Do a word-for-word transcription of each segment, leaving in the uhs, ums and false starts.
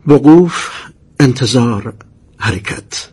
وقوف، انتظار، حرکت.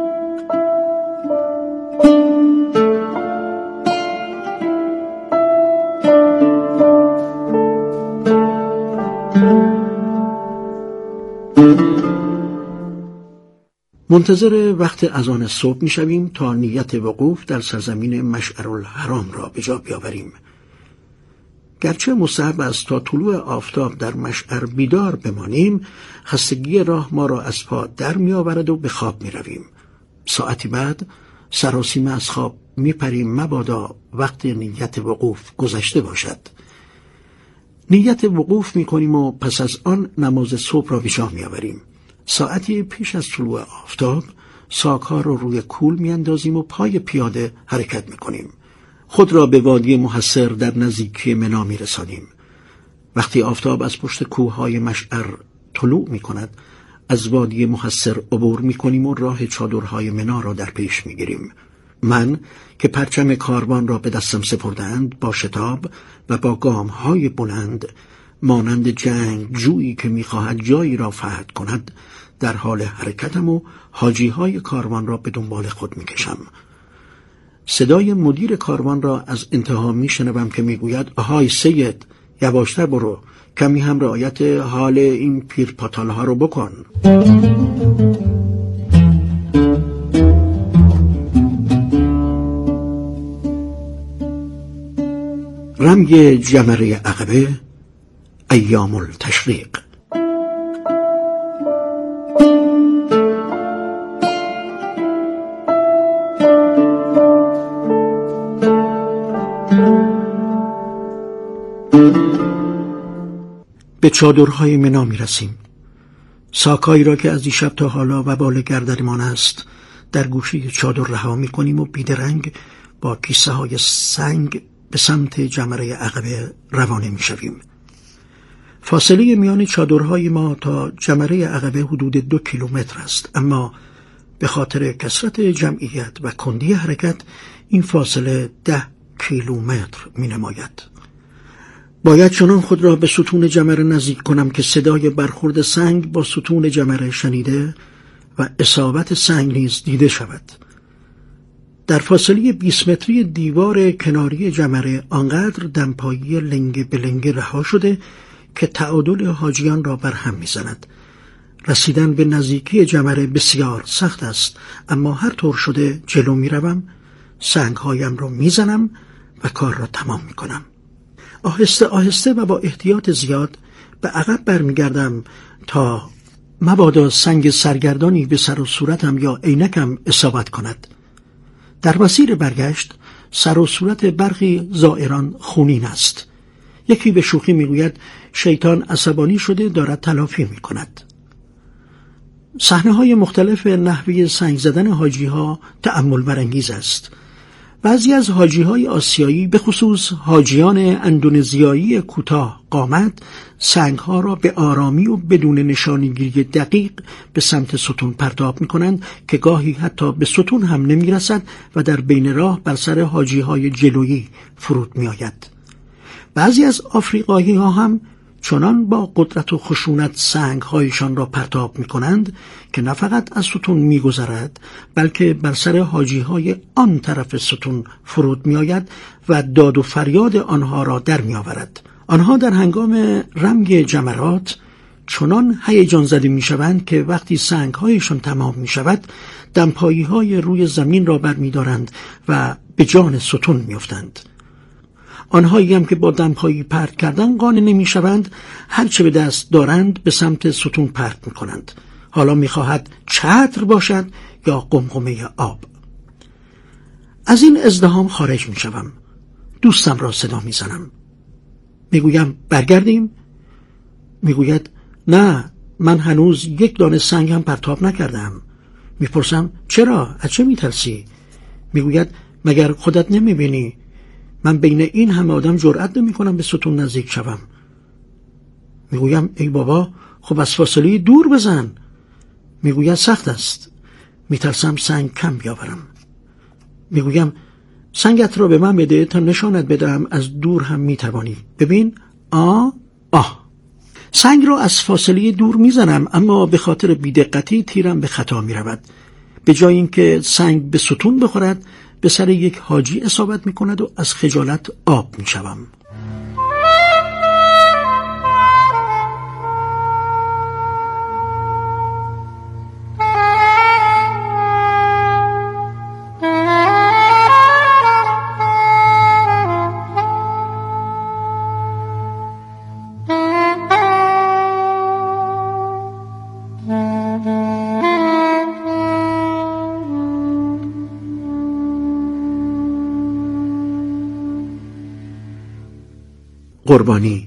منتظر وقت اذان صبح می شویم تا نیت وقوف در سرزمین مشعرالحرام را به جا بیاوریم. گرچه مستحب است تا طلوع آفتاب در مشعر بیدار بمانیم، خستگی راه ما را از پا در می آورد و به خواب می رویم. ساعتی بعد سراسیمه از خواب می پریم مبادا وقت نیت وقوف گذشته باشد. نیت وقوف می کنیم و پس از آن نماز صبح را به جا می آوریم. ساعتی پیش از طلوع آفتاب ساک‌ها را روی کول می اندازیم و پای پیاده حرکت می کنیم. خود را به وادی محصر در نزدیکی منی می رسانیم. وقتی آفتاب از پشت کوههای مشعر طلوع می کند، از وادی محصر عبور می کنیم و راه چادرهای منی را در پیش می گیریم. من که پرچم کاروان را به دستم سپردند، با شتاب و با گامهای بلند مانند جنگ جویی که می خواهد جایی را فتح کند در حال حرکتم و حاجیهای کاروان را به دنبال خود می کشم. صدای مدیر کاروان را از انتها می شنوم که می گوید آهای سید، یواشتر برو، کمی هم رعایت حال این پیر پاتالها رو بکن. رمی جمره عقبه، ایام التشریق. به چادرهای منی می رسیم. ساکایی را که از دیشب تا حالا وبال گردنمان است در گوشه چادر رها می کنیم و بیدرنگ با کیسه های سنگ به سمت جمره عقبه روانه می شویم. فاصله میان چادرهای ما تا جمره عقبه حدود دو کیلومتر است، اما به خاطر کثرت جمعیت و کندی حرکت این فاصله ده کیلومتر می نماید. باید چنان خود را به ستون جمره نزدیک کنم که صدای برخورد سنگ با ستون جمره شنیده و اصابت سنگ نیز دیده شود. در فاصله بیست متری دیوار کناری جمره آنقدر دمپایی لنگه به لنگه رها شده که تعادل حاجیان را برهم می‌زند. رسیدن به نزدیکی جمره بسیار سخت است، اما هر طور شده جلو می‌روم، سنگ‌هایم را می‌زنم و کار را تمام می‌کنم. آهسته آهسته و با احتیاط زیاد به عقب برمیگردم تا مبادا سنگ سرگردانی به سر و صورتم یا عینکم اصابت کند. در مسیر برگشت سر و صورت برخی زائران خونین است. یکی به شوخی میگوید شیطان عصبانی شده دارد تلافی میکند. صحنه‌های مختلف نحوه سنگ زدن حاجی‌ها تأمل برانگیز است. بعضی از حاجی‌های آسیایی به خصوص حاجیان اندونزیایی کوتاه قامت سنگ‌ها را به آرامی و بدون نشانگیری دقیق به سمت ستون پرتاب می‌کنند که گاهی حتی به ستون هم نمی‌رسد و در بین راه بر سر حاجی‌های جلویی فرود می‌آید. بعضی از آفریقایی‌ها هم چنان با قدرت و خشونت سنگ‌هایشان را پرتاب می‌کنند که نه فقط از ستون می‌گذرد بلکه بر سر حاجی‌های آن طرف ستون فرود می‌آید و داد و فریاد آنها را در می‌آورد. آنها در هنگام رمی جمرات چنان هیجان زده می‌شوند که وقتی سنگ‌هایشان تمام می‌شود دمپایی‌های روی زمین را برمی‌دارند و به جان ستون می‌افتند. آنهایی هم که با دمپایی پرت کردن قانع نمی شوند هر چه به دست دارند به سمت ستون پرت می کنند. حالا می خواهد چتر باشد یا قمقمه آب. از این ازدحام خارج می شوم. دوستم را صدا می زنم. می گویم برگردیم؟ می گوید نه، من هنوز یک دانه سنگ هم پرتاب نکردم. می پرسم چرا؟ از چه می ترسی؟ می گوید مگر خودت نمی بینی؟ من بین این همه آدم جرأت نمی کنم به ستون نزدیک شوم. میگویم ای بابا، خب از فاصله دور بزن. میگوید سخت است، میترسم سنگ کم بیاورم. میگویم سنگت را به من بده تا نشانت بدم از دور هم میتوانی. ببین، آ آه. سنگ را از فاصله دور میزنم، اما به خاطر بی‌دقتی تیرم به خطا میرود. به جای اینکه سنگ به ستون بخورد، به سر یک حاجی اصابت میکند و از خجالت آب میشوم. قربانی.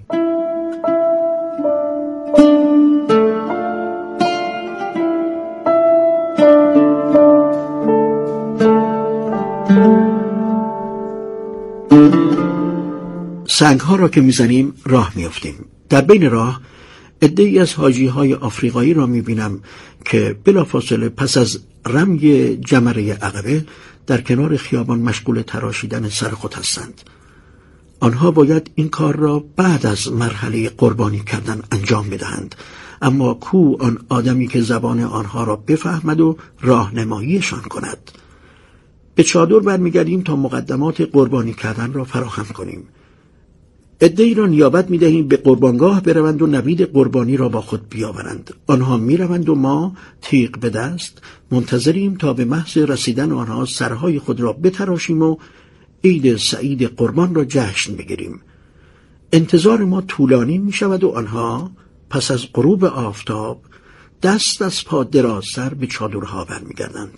سنگ‌ها را که می‌زنیم راه می‌افتیم. در بین راه عده‌ای از حاجی‌های آفریقایی را می‌بینم که بلافاصله پس از رمی جمره عقبه در کنار خیابان مشغول تراشیدن سر خود هستند. آنها باید این کار را بعد از مرحله قربانی کردن انجام بدهند، اما کو آن آدمی که زبان آنها را بفهمد و راهنماییشان کند؟ به چادر برمیگردیم تا مقدمات قربانی کردن را فراهم کنیم. عده‌ای را نیابت می‌دهیم به قربانگاه بروند و نوید قربانی را با خود بیاورند. آنها می‌روند و ما تیغ به دست منتظریم تا به محض رسیدن آنها سرهای خود را بتراشیم و عید سعید قربان را جشن بگیریم. انتظار ما طولانی می شود و آنها پس از غروب آفتاب دست از پا دراز سر به چادرها برمیگردند.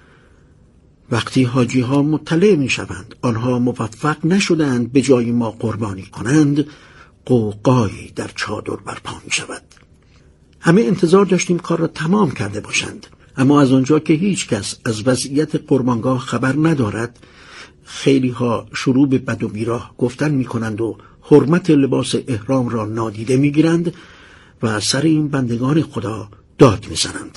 وقتی حاجی ها مطلع می شوند آنها موفق نشدند به جای ما قربانی کنند، قوقایی در چادر برپا می شود. همه انتظار داشتیم کار را تمام کرده باشند، اما از آنجا که هیچ کس از وضعیت قربانگاه خبر ندارد، خیلی ها شروع به بد و بیراه گفتن می کنند و حرمت لباس احرام را نادیده می گیرند و سر این بندگان خدا داد می زنند.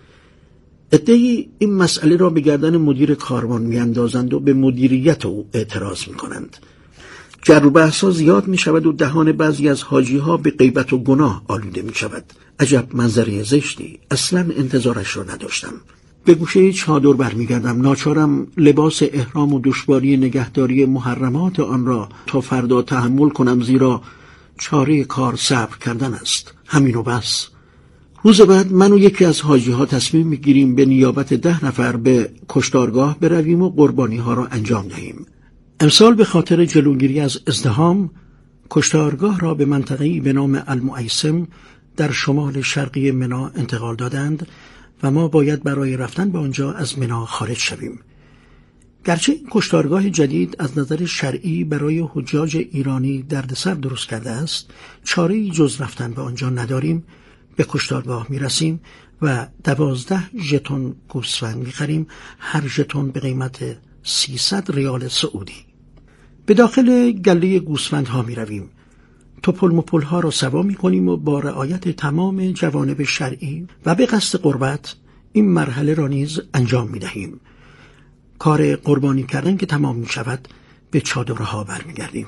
عده‌ای این مسئله را به گردن مدیر کاروان می اندازند و به مدیریت او اعتراض می کنند. جر و بحث ها زیاد می شود و دهان بعضی از حاجی ها به غیبت و گناه آلوده می شود. عجب منظره زشتی، اصلا انتظارش را نداشتم. به گوشه چادر برمیگردم. ناچارم لباس احرام و دشواری نگهداری محرمات آن را تا فردا تحمل کنم، زیرا چاره کار صبر کردن است. همین و بس. روز بعد من و یکی از حاجی ها تصمیم میگیریم به نیابت ده نفر به کشتارگاه برویم و قربانی ها را انجام دهیم. امسال به خاطر جلوگیری از ازدحام کشتارگاه را به منطقه‌ای به نام المعیسم در شمال شرقی منی انتقال دادند و ما باید برای رفتن به آنجا از منی خارج شویم. گرچه این کشتارگاه جدید از نظر شرعی برای حجاج ایرانی دردسر درست کرده است، چاره‌ای جز رفتن به آنجا نداریم. به کشتارگاه می رسیم و دوازده ژتون گوسفند می خریم، هر ژتون به قیمت سیصد ریال سعودی. به داخل گله گوسفند ها می رویم. توپل مپل ها را سوا می کنیم و با رعایت تمام جوانب شرعی و به قصد قربت این مرحله را نیز انجام می دهیم. کار قربانی کردن که تمام می شود به چادرها برمی گردیم.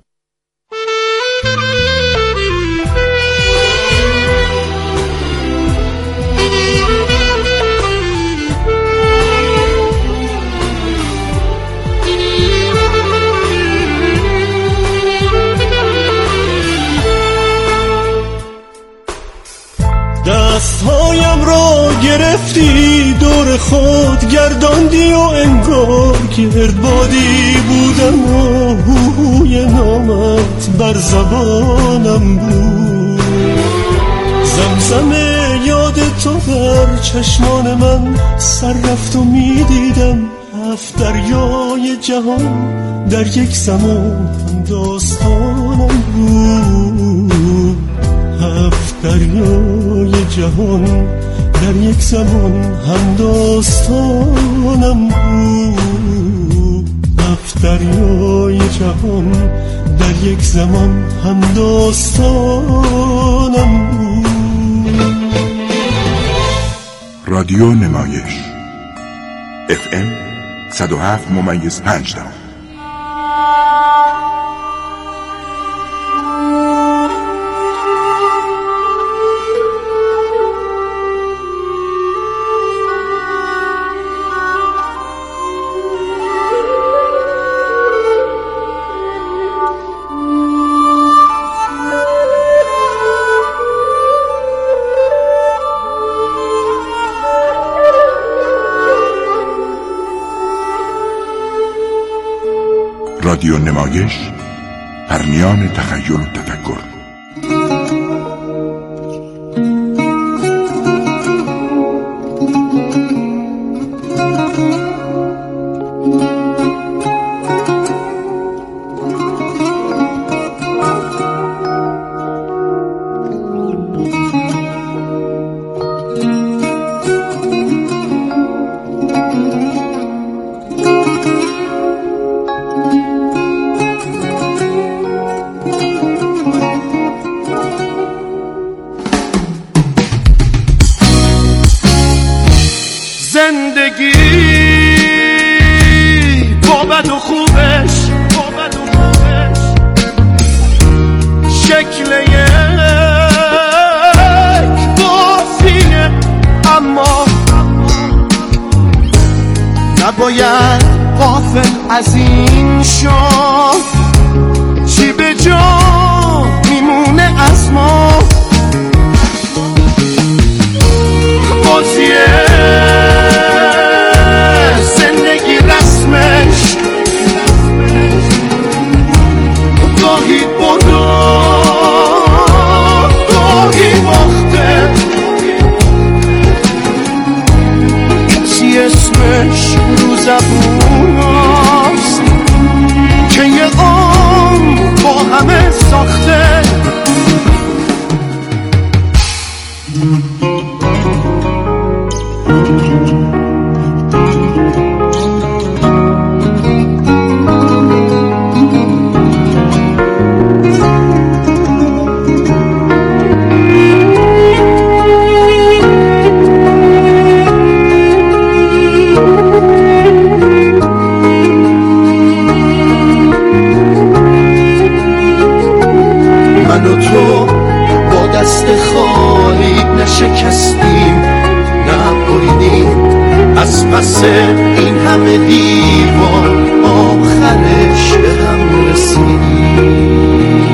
دستهایم را گرفتی دور خود گرداندی و انگار گردبادی بودم و هوی نامت بر زبانم بود. زمزم یاد تو در چشمان من سر رفت و می دیدم هفت دریای جهان در یک زمان داستانم بود. هفت دریای جهان در یک زمان هم داستانم بود. هفت دریای جهان در یک زمان هم داستانم بود. رادیو نمایش اف ام صد و هفت ممیز پنج دهم. رادیو نمایش، پرمیان تخیل و تفکر. زندگی با بد و خوبش، با بد و خوبش شکل یک بازیه، اما نباید غافل از این شد چی به جا میمونه از ما. بازیه زندگی رسمش گاهی برده گاهی باخته، کسی اسمش رو زبون هست که یه عمر با همه ساخته. من و تو با دست خالی نشکستیم، نه بریدیم از پس این همه دیوار، آخرش به هم رسیدیم.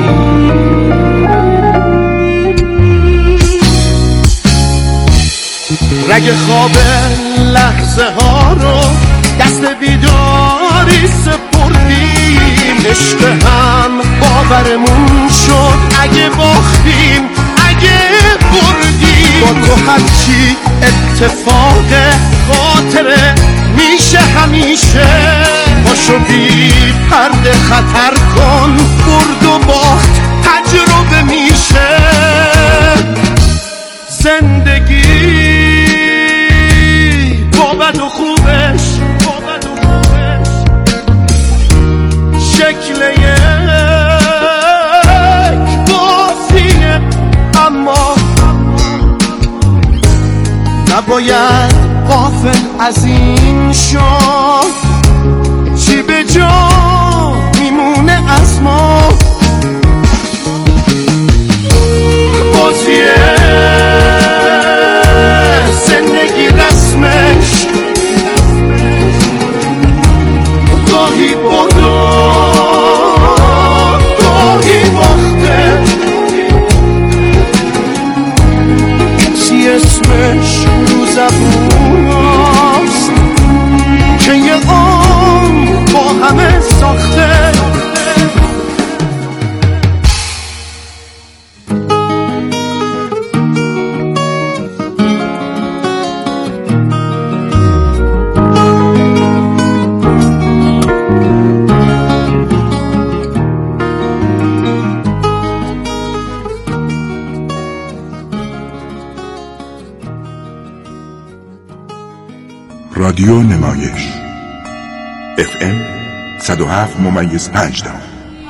رگ خواب لحظه ها رو دست بیداری سپردیم، عشق هم باورمون شد اگه باختیم اگه بردیم. با تو هرچی اتفاق خاطره میشه همیشه، باشو بی پرده خطر کن، برد و باخت تجربه میشه. زندگی با بد و خوبش، با بد و خوبش شکل یک بازیه، اما نباید غافل از این شد چی به جا میمونه از ما. بازیه زندگی رسمش گاهی برده گاهی باخته، کسی اسمش رو زبون هست که یه عمر با همه ساخته. رادیو نمایش اف ام صد و هفت ممیز پنج دام.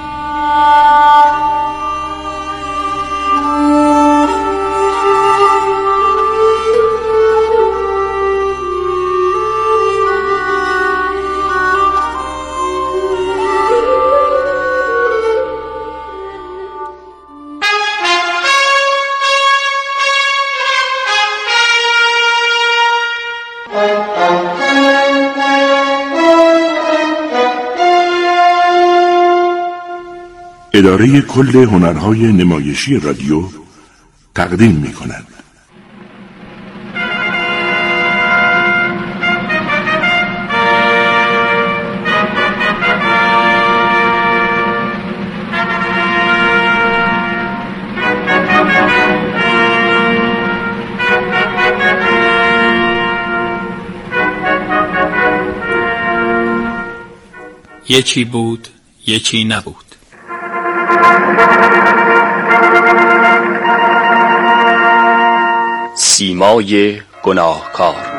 اداره کل هنرهای نمایشی رادیو تقدیم می کند. یکی بود یکی نبود. سیمای گناهکار.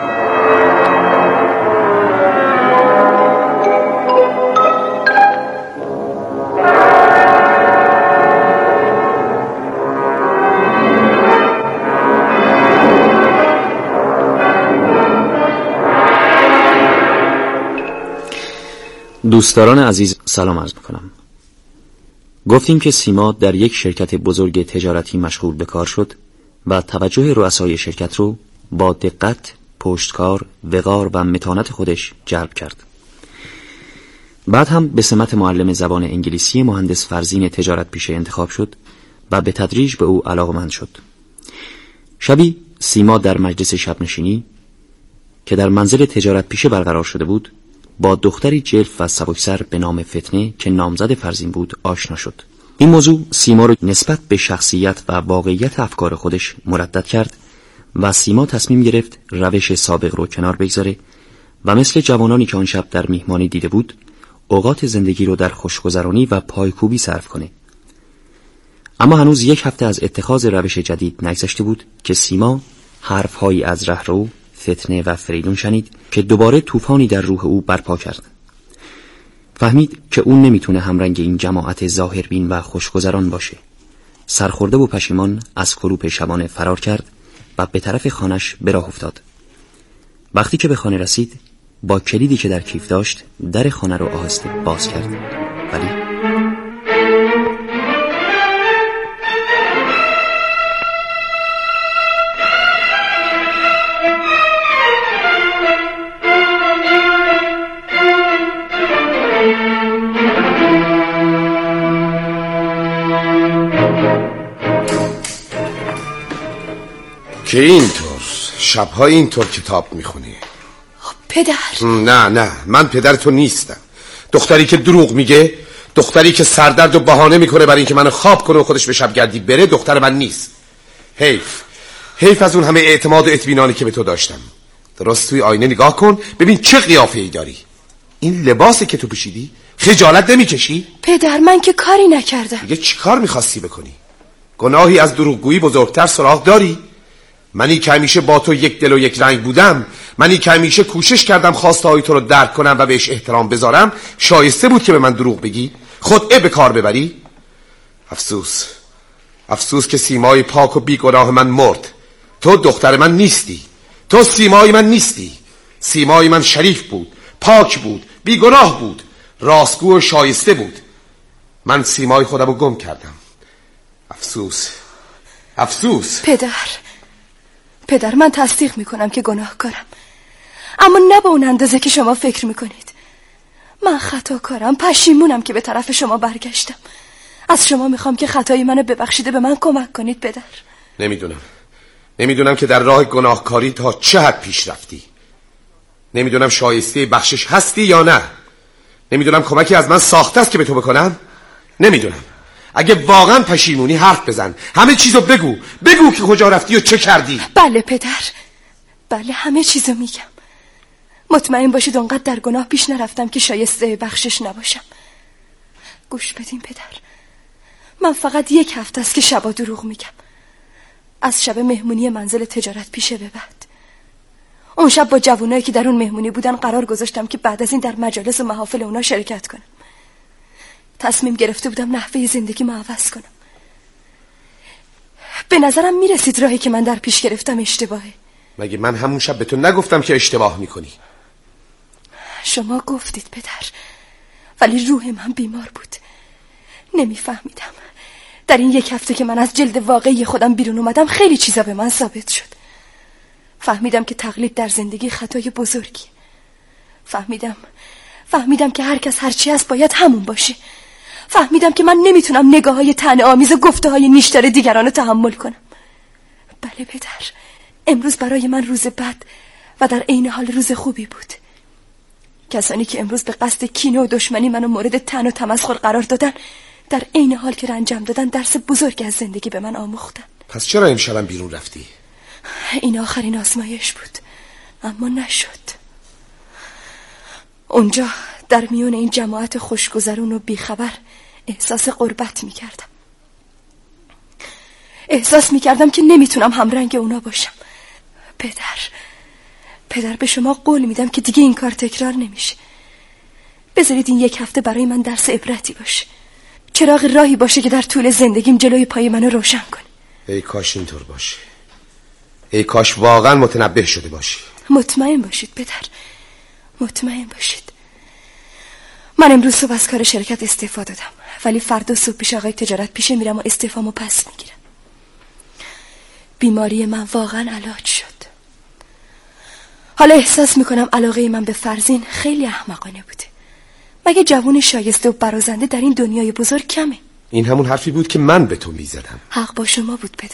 دوستداران عزیز سلام عرض میکنم. گفتیم که سیما در یک شرکت بزرگ تجارتی مشغول به کار شد و توجه رؤسای شرکت رو با دقت، پشتکار، وقار و متانت خودش جلب کرد. بعد هم به سمت معلم زبان انگلیسی مهندس فرزین تجارت پیشه انتخاب شد و به تدریج به او علاقمند شد. شبی سیما در مجلس شبنشینی که در منزل تجارت پیشه برقرار شده بود با دختری جلف و سبکسر به نام فتنه که نامزد فرزین بود آشنا شد. این موضوع سیما رو نسبت به شخصیت و واقعیت افکار خودش مردد کرد و سیما تصمیم گرفت روش سابق رو کنار بگذاره و مثل جوانانی که آن شب در میهمانی دیده بود اوقات زندگی رو در خوشگذرانی و پایکوبی صرف کنه. اما هنوز یک هفته از اتخاذ روش جدید نگذشته بود که سیما حرفهایی از رهرو، فتنه و فریدون شنید که دوباره طوفانی در روح او برپا کرد. فهمید که اون نمیتونه همرنگ این جماعت ظاهربین و خوشگذران باشه. سرخورده و پشیمان از کروپ شبانه فرار کرد و به طرف خانش به راه افتاد. وقتی که به خانه رسید با کلیدی که در کیف داشت در خانه رو آهسته باز کرد، ولی که اینطور شب‌های اینطور کتاب میخونی؟ پدر. نه نه من پدر تو نیستم. دختری که دروغ میگه، دختری که سردرد و بهانه میکنه برای اینکه منو خواب کنه و خودش به شبگردی بره، دختر من نیست. حیف حیف از اون همه اعتماد و اطمینانی که به تو داشتم. درست توی آینه نگاه کن ببین چه قیافه‌ای داری. این لباسی که تو پوشیدی خجالت نمیکشی؟ پدر من که کاری نکردم. دیگه چی کار میخواستی بکنی؟ گناهی از دروغگویی بزرگتر سراغ داری؟ منی که همیشه با تو یک دل و یک رنگ بودم، منی که همیشه کوشش کردم خواسته های تو رو درک کنم و بهش احترام بذارم، شایسته بود که به من دروغ بگی؟ خودعه به کار ببری؟ افسوس افسوس که سیمای پاک و بیگناه من مرد. تو دختر من نیستی، تو سیمای من نیستی. سیمای من شریف بود، پاک بود، بیگناه بود، راستگو و شایسته بود. من سیمای خودم رو گم کردم. افسوس افسوس. پدر پدر من تصدیق میکنم که گناهکارم، اما نه به اون اندازه که شما فکر میکنید. من خطاکارم، پشیمونم که به طرف شما برگشتم. از شما میخوام که خطای منو ببخشیده به من کمک کنید پدر. نمیدونم نمیدونم که در راه گناهکاری تا چه حد پیش رفتی. نمیدونم شایسته بخشش هستی یا نه. نمیدونم کمکی از من ساخته است که به تو بکنم. نمیدونم. اگه واقعا پشیمونی حرف بزن، همه چیزو بگو بگو که کجا رفتی و چه کردی. بله پدر، بله همه چیزو میگم. مطمئن باشید اونقدر در گناه پیش نرفتم که شایسته بخشش نباشم. گوش بدین پدر، من فقط یک هفته است که شبا دروغ میگم. از شب مهمونی منزل تجارت پیشه به بعد، اون شب با جوانایی که در اون مهمونی بودن قرار گذاشتم که بعد از این در مجالس و محافل اونا شرکت کنم. تصمیم گرفته بودم نحوه زندگیمو عوض کنم. به نظرم میرسید راهی که من در پیش گرفتم اشتباهه. مگه من همون شب به تو نگفتم که اشتباه میکنی؟ شما گفتید پدر، ولی روح من بیمار بود. نمیفهمیدم. در این یک هفته که من از جلد واقعی خودم بیرون اومدم خیلی چیزا به من ثابت شد. فهمیدم که تقلید در زندگی خطای بزرگی. فهمیدم فهمیدم که هر کس هر چی هست باید همون باشه. فهمیدم که من نمیتونم نگاه‌های طعنه‌آمیز و گفته‌های نیشدار دیگران رو تحمل کنم. بله پدر، امروز برای من روز بد و در عین حال روز خوبی بود. کسانی که امروز به قصد کینه و دشمنی منو مورد طعن و تمسخر قرار دادن، در عین حال که رنجم دادن درس بزرگ از زندگی به من آموختن. پس چرا امشبم بیرون رفتی؟ این آخرین آزمایش بود، اما نشد. اونجا در میون این جماعت خوشگذرون و بیخبر احساس غربت میکردم. احساس میکردم که نمیتونم همرنگ اونا باشم. پدر پدر به شما قول میدم که دیگه این کار تکرار نمیشه. بذارید این یک هفته برای من درس عبرتی باشه، چراغ راهی باشه که در طول زندگیم جلوی پای منو روشن کنه. ای کاش اینطور باشه. ای کاش واقعا متنبه شده باشی. مطمئن باشید پدر، مطمئن باشید. من امروز صبح از کار شرکت استعفا دادم، ولی فردا صبح پیش آقای تجارت پیشه میرم و استعفامو پس میگیرم. بیماری من واقعا علاج شد. حالا احساس میکنم علاقه من به فرزین خیلی احمقانه بوده. مگه جوون شایسته و برازنده در این دنیای بزرگ کمه؟ این همون حرفی بود که من به تو میزدم. حق با شما بود پدر.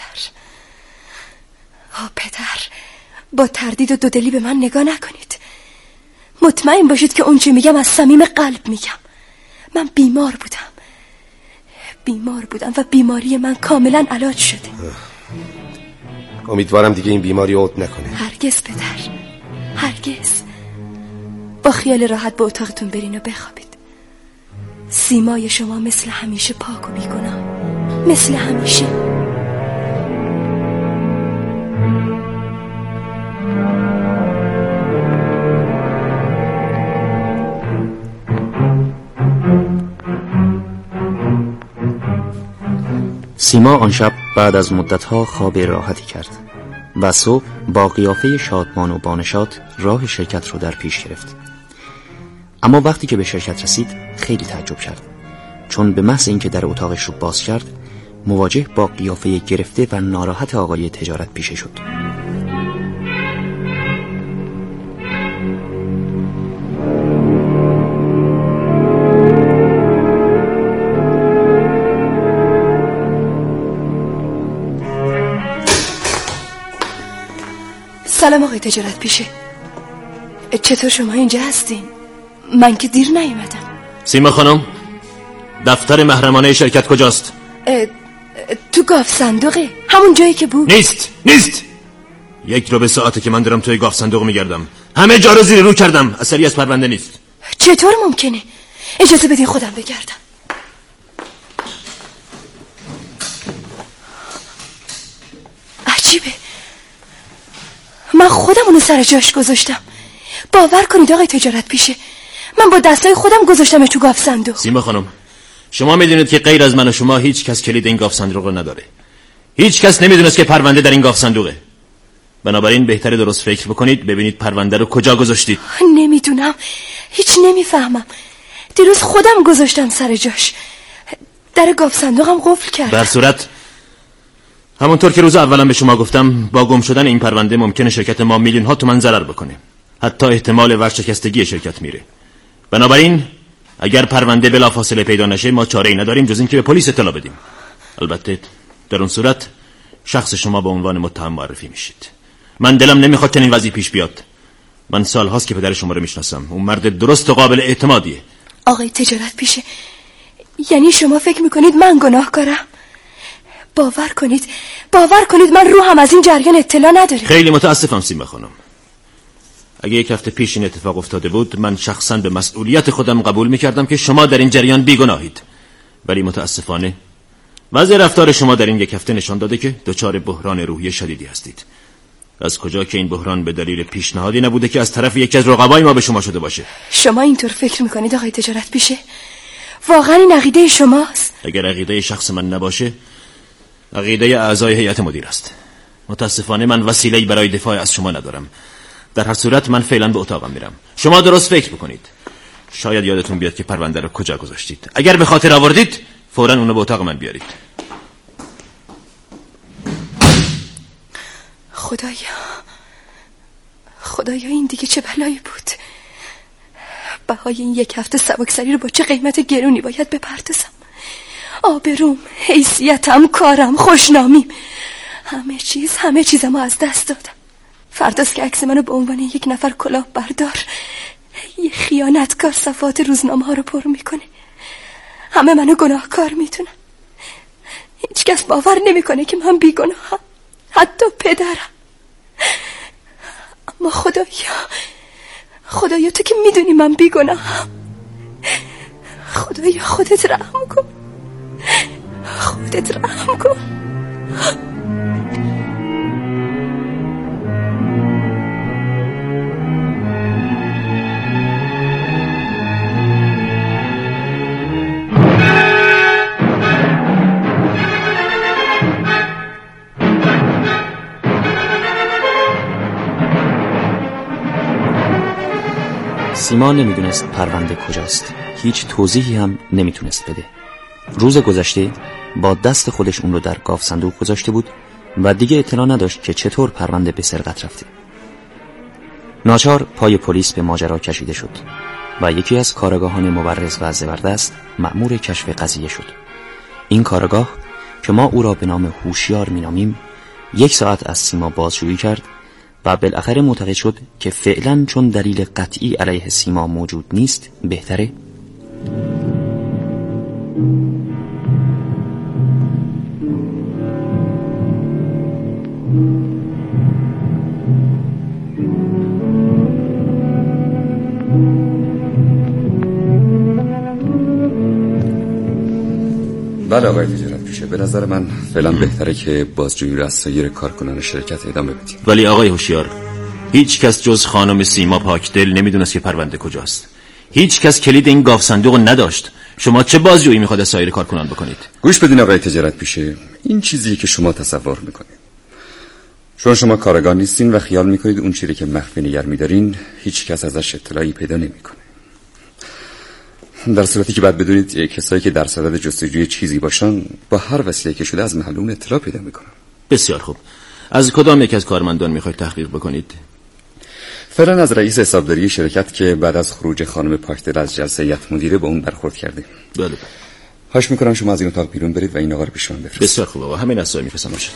آه پدر، با تردید و دودلی به من نگاه نکنید. مطمئن باشید که اون چی میگم از صمیم قلب میگم. من بیمار بودم بیمار بودم و بیماری من کاملا علاج شده. امیدوارم دیگه این بیماری عود نکنه. هرگز پدر، هرگز. با خیال راحت به اتاقتون برین و بخوابید. سیمای شما مثل همیشه پاک و بیگناه، مثل همیشه. سیما آن شب بعد از مدتها خواب راحتی کرد و صبح با قیافه شادمان و بانشاد راه شرکت رو در پیش گرفت. اما وقتی که به شرکت رسید خیلی تعجب کرد، چون به محض اینکه در اتاقش رو باز کرد مواجه با قیافه گرفته و ناراحت آقای تجارت پیشه شد. سلام آقای تجارت پیشه. چطور شما اینجا هستین؟ من که دیر نیومدم. سیما خانم، دفتر محرمانه شرکت کجاست؟ تو گاف صندوقه، همون جایی که بود. نیست نیست یک رو به ساعته که من دارم توی گاف صندوق میگردم. همه جا رو زیر رو کردم، اثری از پرونده نیست. چطور ممکنه؟ اجازه بدین خودم بگردم. عجیبه، من خودم اونو سر جاش گذاشتم. باور کنید آقای تجارت پیشه، من با دستای خودم گذاشتم تو گاف صندوق. سیما خانم، شما میدونید که غیر از من و شما هیچ کس کلید این گاف صندوق رو نداره. هیچ کس نمیدونست که پرونده در این گاف صندوقه. بنابراین بهتره درست فکر بکنید ببینید پرونده رو کجا گذاشتید. نمیدونم، هیچ نمیفهمم. دیروز خودم گذاشتم سر جاش، در گاف صندوقم قفل کردم. در صورت همونطور که روز اولم به شما گفتم، با گم شدن این پرونده ممکنه شرکت ما میلیون ها تومان ضرر بکنه. حتی احتمال ورشکستگی شرکت میره. بنابراین اگر پرونده بلافاصله پیدا نشه ما چاره‌ای نداریم جز اینکه به پلیس اطلاع بدیم. البته در اون صورت شخص شما به عنوان متهم معرفی میشید. من دلم نمیخواد چنین وضعی پیش بیاد. من سالهاست که پدر شما رو میشناسم. اون مرد درست و قابل اعتمادیه. آقای تجارت پیشه، یعنی شما فکر میکنید من گناهکارم؟ باور کنید باور کنید من روحم از این جریان اطلاع نداره. خیلی متاسفم سیما خانم. اگه یک هفته پیش این اتفاق افتاده بود من شخصا به مسئولیت خودم قبول میکردم که شما در این جریان بیگناهید. ولی متاسفانه وضع رفتار شما در این یک هفته نشان داده که دچار بحران روحی شدیدی هستید. از کجا که این بحران به دلیل پیشنهادی نبوده که از طرف یکی از رقبای ما به شما شده باشه. شما اینطور فکر میکنید آقای تجارت پیشه؟ واقعا این عقیده شماست؟ اگر عقیده شخص من نباشه عقیده اعضای هیئت مدیره است. متاسفانه من وسیله‌ای برای دفاع از شما ندارم. در هر صورت من فعلا به اتاقم میرم. شما درست فکر بکنید. شاید یادتون بیاد که پرونده رو کجا گذاشتید. اگر به خاطر آوردید فوراً اونو به اتاق من بیارید. خدایا خدایا این دیگه چه بلایی بود؟ بهای این یک هفته سبکسری رو با چه قیمت گرونی باید بپردازم؟ آبروم، حیثیتم، کارم، خوشنامیم، همه چیز همه چیزمو از دست دادم. فرداست که عکس منو به عنوان یک نفر کلاه بردار، یه خیانتکار صفحات روزنامه ها رو پر میکنه. همه منو گناهکار میدونن. هیچ کس باور نمیکنه که من بیگناهم، حتی پدرم. اما خدایا خدایا تو که میدونی من بیگناهم. خدایا خودت رحم کن، خودت رحم کن. سیما نمیدونست پرونده کجاست. هیچ توضیحی هم نمیتونست بده. روز گذشته با دست خودش اون رو در گاف صندوق گذاشته بود و دیگه اطلاع نداشت که چطور پرونده به سرقت رفته. ناچار پای پلیس به ماجرا کشیده شد و یکی از کارآگاهان مبرز و زبردست مأمور کشف قضیه شد. این کارآگاه که ما او را به نام هوشیار مینامیم یک ساعت از سیما بازجویی کرد و بالاخره معتقد شد که فعلا چون دلیل قطعی علیه سیما موجود نیست بهتره بله آقای تجارت پیشه، به نظر من فعلا بهتره که بازجویی را از سایر کارکنان شرکت ادامه بدیم. ولی آقای هوشیار، هیچ کس جز خانم سیما پاکدل نمیدونست که پرونده کجاست. هیچ کس کلید این گاف صندوق نداشت. شما چه بازجویی میخواد از سایر کارکنان بکنید؟ گوش بدین آقای تجارت پیشه، این چیزیه که شما تصور میکنید. چون شما کارآگاه نیستین و خیال میکنید اون چیزی که مخفی نگه میدارین هیچ کس ازش اطلاعی پیدا نمیکنه. در صورتی که بعد بدونید کسایی که در صدد جستجوی چیزی باشن با هر وسیله که شده از محل اون اطلاع پیدا میکنن. بسیار خوب. از کدام یک از کارمندان میخواید تحقیق بکنید؟ فعلا از رئیس حسابداری شرکت که بعد از خروج خانم پاکدل از جلسه هیئت مدیره با اون برخورد کردیم. بله. خواهش میکنم شما از این اتاق بیرون برید و این آقا رو پیش من بفرستید. بسیار خوب آقا، همین اسامی میفرستم باشید.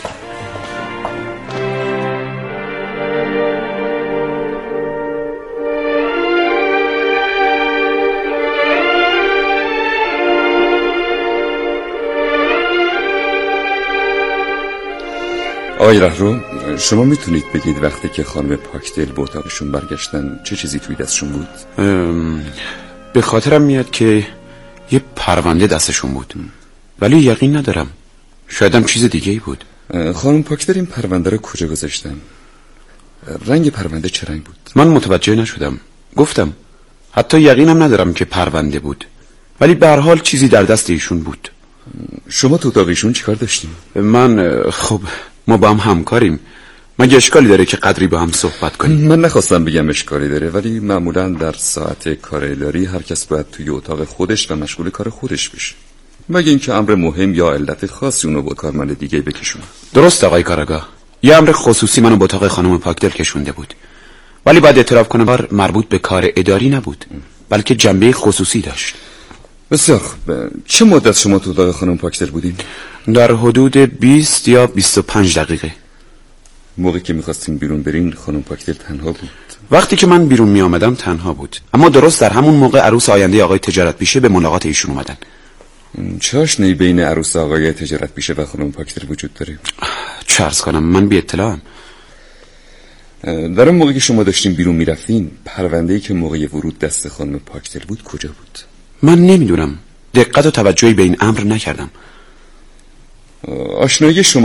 آقای رهرو، شما میتونید بگید وقتی که خانم پاکدل به اتاقشون برگشتن چه چیزی توی دستشون بود؟ به خاطرم میاد که یه پرونده دستشون بود، ولی یقین ندارم، شاید هم چیز دیگه ای بود. خانم پاکدل این پرونده رو کجا گذاشتن؟ رنگ پرونده چه رنگ بود؟ من متوجه نشدم. گفتم حتی یقینم ندارم که پرونده بود، ولی به هر حال چیزی در دست ایشون بود. شما تو اتاق ایشون چیکار داشتین؟ من خب ما با هم همکاریم، مگه اشکالی داره که قدری با هم صحبت کنیم؟ من نخواستم بگم اشکالی داره، ولی معمولا در ساعت کار اداری هر کس باید توی اتاق خودش و مشغول کار خودش بشه، مگه اینکه امر مهم یا علت خاصی اونو با کارمند دیگه بکشونه. درست آقای کارآگاه، یه امر خصوصی منو به اتاق خانم پاکدل کشونده بود، ولی باید اعتراف کنم کار مربوط به کار اداری نبود، بلکه جنبه خصوصی داشت. بسیار خوب. چه مدت شما تو اتاق خانم پاکدل بودین؟ در حدود بیست یا بیست و پنج دقیقه. موقعی که میخواستین بیرون برین خانم پاکدل تنها بود؟ وقتی که من بیرون می آمدم تنها بود، اما درست در همون موقع عروس آینده آقای تجارت پیشه به ملاقات ایشون اومدن. چه آشنایی بین عروس آقای تجارت پیشه و خانم پاکدل وجود داره؟ چه عرض کنم، من بی اطلاعم. در اون موقعی که شما داشتین بیرون میرفتین پرونده‌ای که موقع ورود دست خانم پاکدل بود کجا بود؟ من نمیدونم، دقت و توجهی به این امر نکردم. آشنایی شما